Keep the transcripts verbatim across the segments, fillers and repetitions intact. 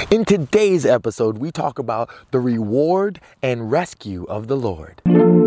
In today's episode, we talk about the reward and rescue of the Lord.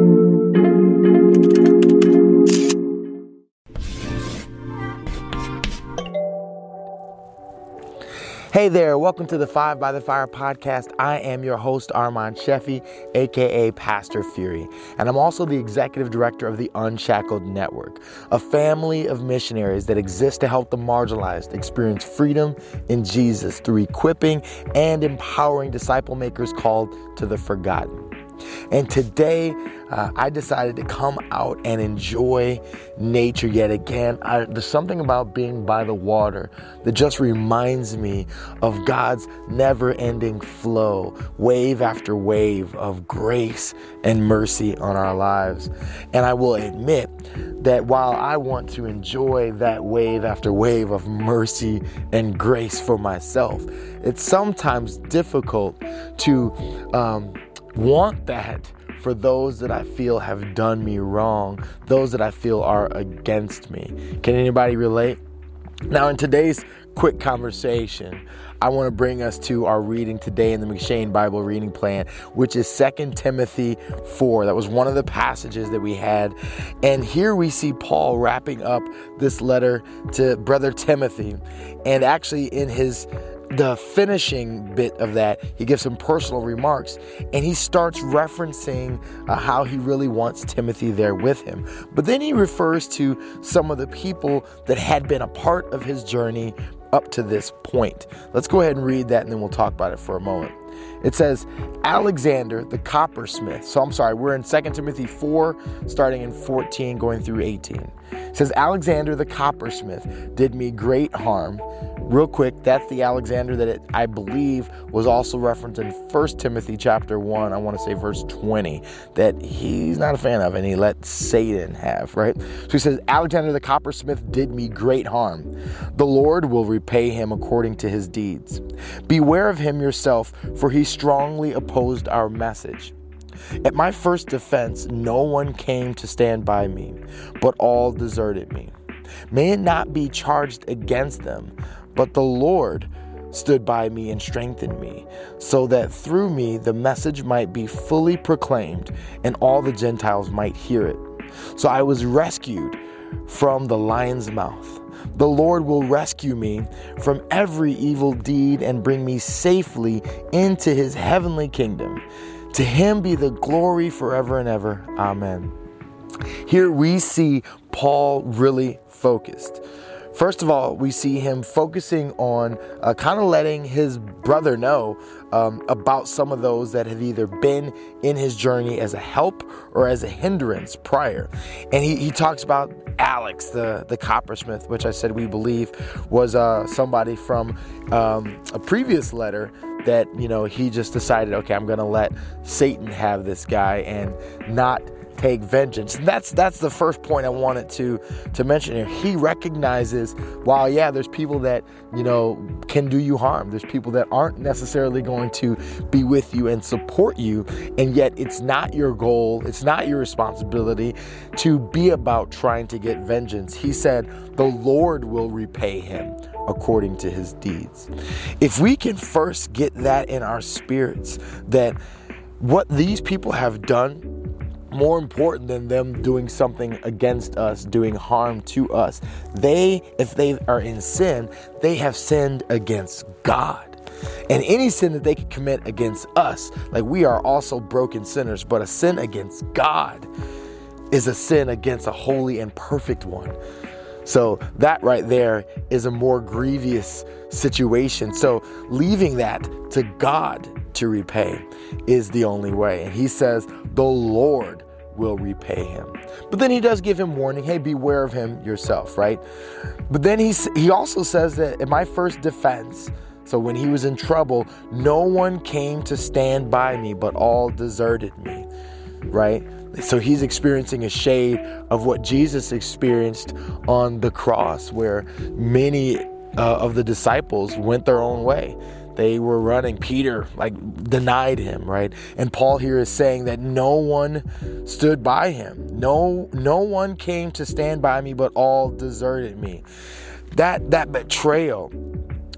Hey there, welcome to the Five by the Fire podcast. I am your host, Armand Sheffy, aka Pastor Fury, and I'm also the executive director of the Unshackled Network, a family of missionaries that exist to help the marginalized experience freedom in Jesus through equipping and empowering disciple makers called to the forgotten. And today, uh, I decided to come out and enjoy nature yet again. I, there's something about being by the water that just reminds me of God's never-ending flow, wave after wave of grace and mercy on our lives. And I will admit that while I want to enjoy that wave after wave of mercy and grace for myself, it's sometimes difficult to um, want that for those that I feel have done me wrong, those that I feel are against me. Can anybody relate? Now, in today's quick conversation, I want to bring us to our reading today in the McShane Bible reading plan, which is Second Timothy four. That was one of the passages that we had. And here we see Paul wrapping up this letter to brother Timothy. And actually in his the finishing bit of that, he gives some personal remarks, and he starts referencing uh, how he really wants Timothy there with him. But then he refers to some of the people that had been a part of his journey up to this point. Let's go ahead and read that, and then we'll talk about it for a moment. It says, Alexander the coppersmith. So I'm sorry, we're in Second Timothy four, starting in fourteen, going through eighteen. It says, Alexander the coppersmith did me great harm. Real quick, that's the Alexander that it, I believe was also referenced in First Timothy chapter one, I want to say verse twenty, that he's not a fan of and he let Satan have, right? So he says, Alexander the coppersmith did me great harm. The Lord will repay him according to his deeds. Beware of him yourself, for he strongly opposed our message. At my first defense, no one came to stand by me, but all deserted me. May it not be charged against them, but the Lord stood by me and strengthened me, so that through me the message might be fully proclaimed and all the Gentiles might hear it. So I was rescued from the lion's mouth. The Lord will rescue me from every evil deed and bring me safely into his heavenly kingdom. To him be the glory forever and ever. Amen. Here we see Paul really focused. First of all, we see him focusing on uh, kind of letting his brother know um, about some of those that have either been in his journey as a help or as a hindrance prior. And he, he talks about Alex, the, the coppersmith, which I said we believe was uh, somebody from um, a previous letter that, you know, he just decided, okay, I'm going to let Satan have this guy and not take vengeance. And that's that's the first point I wanted to to mention here. He recognizes, while yeah, there's people that, you know, can do you harm. There's people that aren't necessarily going to be with you and support you, and yet it's not your goal, it's not your responsibility to be about trying to get vengeance. He said, the Lord will repay him according to his deeds. If we can first get that in our spirits, that what these people have done, more important than them doing something against us, doing harm to us, they, if they are in sin, they have sinned against God. And any sin that they could commit against us, like we are also broken sinners, but a sin against God is a sin against a holy and perfect one. So that right there is a more grievous situation. So leaving that to God to repay is the only way. And he says, the Lord will repay him. But then he does give him warning. Hey, beware of him yourself, right? But then he, he also says that in my first defense, so when he was in trouble, no one came to stand by me, but all deserted me, right? So he's experiencing a shade of what Jesus experienced on the cross, where many uh, of the disciples went their own way. They were running. Peter, like, denied him, right? And Paul here is saying that no one stood by him. No, no one came to stand by me, but all deserted me. That, that betrayal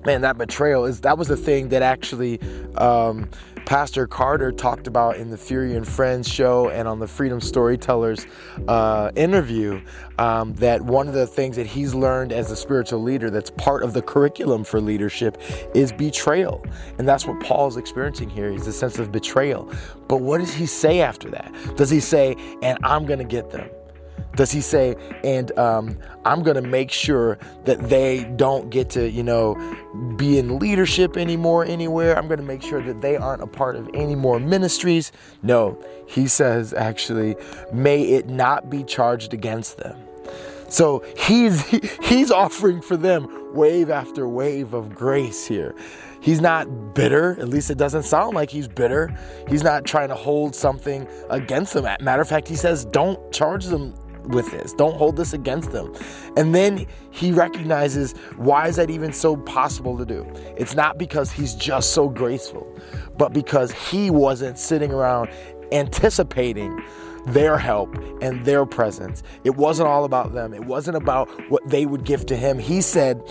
man, that betrayal is that was the thing that actually um, Pastor Carter talked about in the Fury and Friends show and on the Freedom Storytellers uh, interview, um, that one of the things that he's learned as a spiritual leader that's part of the curriculum for leadership is betrayal. And that's what Paul's experiencing here, is the sense of betrayal. But what does he say after that? Does he say, and I'm going to get them? Does he say, and um, I'm going to make sure that they don't get to, you know, be in leadership anymore anywhere? I'm going to make sure that they aren't a part of any more ministries? No, he says, actually, may it not be charged against them. So he's he's offering for them wave after wave of grace here. He's not bitter. At least it doesn't sound like he's bitter. He's not trying to hold something against them. Matter of fact, he says, don't charge them with this. Don't hold this against them. And then he recognizes, why is that even so possible to do? It's not because he's just so graceful, but because he wasn't sitting around anticipating their help and their presence. It wasn't all about them. It wasn't about what they would give to him. He said,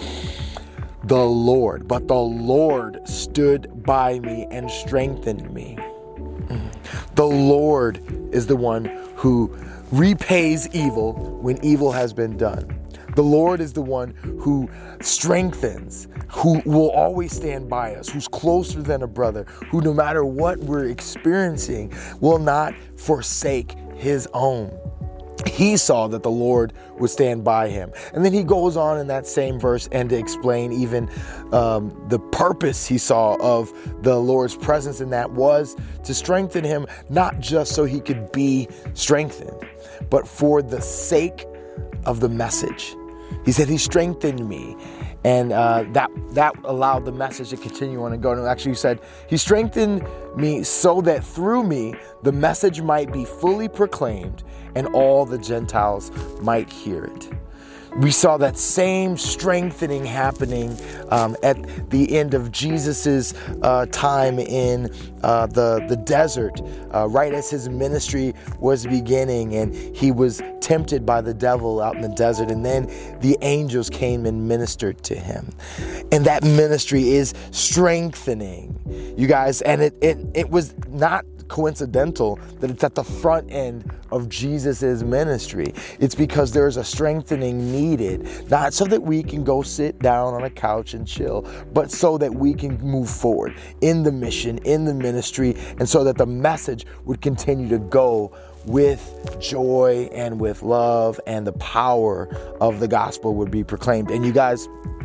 the Lord, but the Lord stood by me and strengthened me. The Lord is the one who repays evil when evil has been done. The Lord is the one who strengthens, who will always stand by us, who's closer than a brother, who no matter what we're experiencing will not forsake his own. He saw that the Lord would stand by him. And then he goes on in that same verse and to explain even um, the purpose he saw of the Lord's presence in that was to strengthen him, not just so he could be strengthened, but for the sake of the message. He said, he strengthened me. And uh, that that allowed the message to continue on and go. And actually, he said, he strengthened me so that through me, the message might be fully proclaimed and all the Gentiles might hear it. We saw that same strengthening happening um, at the end of Jesus's uh, time in uh, the, the desert, uh, right as his ministry was beginning, and he was tempted by the devil out in the desert, and then the angels came and ministered to him. And that ministry is strengthening, you guys, and it it, it was not coincidental that it's at the front end of Jesus's ministry. It's because there's a strengthening needed, not so that we can go sit down on a couch and chill, but so that we can move forward in the mission, in the ministry, and so that the message would continue to go with joy and with love, and the power of the gospel would be proclaimed. And you guys,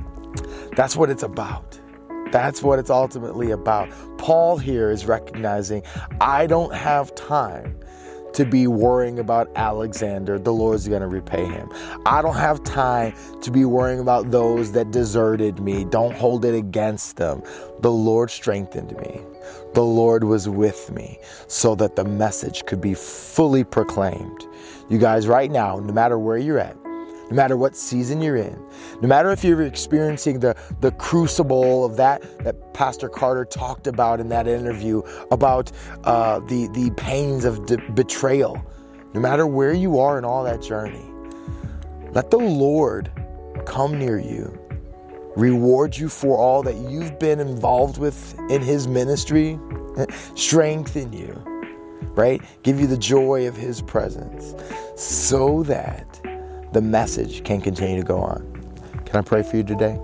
that's what it's about. That's what it's ultimately about. Paul here is recognizing, I don't have time to be worrying about Alexander. The Lord's going to repay him. I don't have time to be worrying about those that deserted me. Don't hold it against them. The Lord strengthened me. The Lord was with me so that the message could be fully proclaimed. You guys, right now, no matter where you're at, no matter what season you're in, no matter if you're experiencing the, the crucible of that that Pastor Carter talked about in that interview, about uh, the, the pains of de- betrayal, no matter where you are in all that journey, let the Lord come near you, reward you for all that you've been involved with in his ministry, strengthen you, right? Give you the joy of his presence so that the message can continue to go on. Can I pray for you today?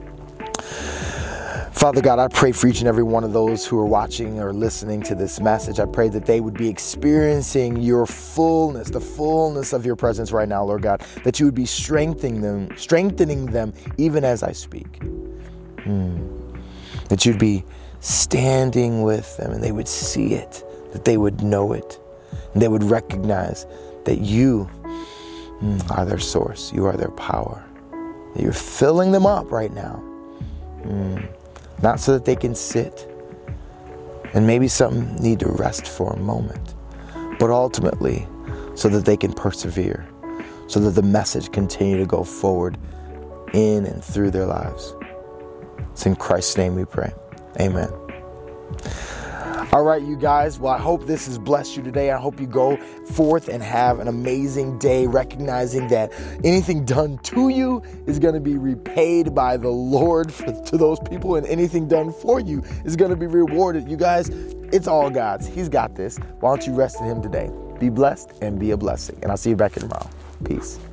Father God, I pray for each and every one of those who are watching or listening to this message. I pray that they would be experiencing your fullness, the fullness of your presence right now, Lord God, that you would be strengthening them, strengthening them even as I speak. Mm. That you'd be standing with them and they would see it, that they would know it, and they would recognize that you mm, are their source, you are their power, that you're filling them up right now. Mm. Not so that they can sit and maybe some need to rest for a moment, but ultimately so that they can persevere, so that the message continue to go forward in and through their lives. It's in Christ's name we pray. Amen. All right, you guys. Well, I hope this has blessed you today. I hope you go forth and have an amazing day, recognizing that anything done to you is going to be repaid by the Lord for, to those people, and anything done for you is going to be rewarded. You guys, it's all God's. He's got this. Why don't you rest in him today? Be blessed and be a blessing. And I'll see you back here tomorrow. Peace.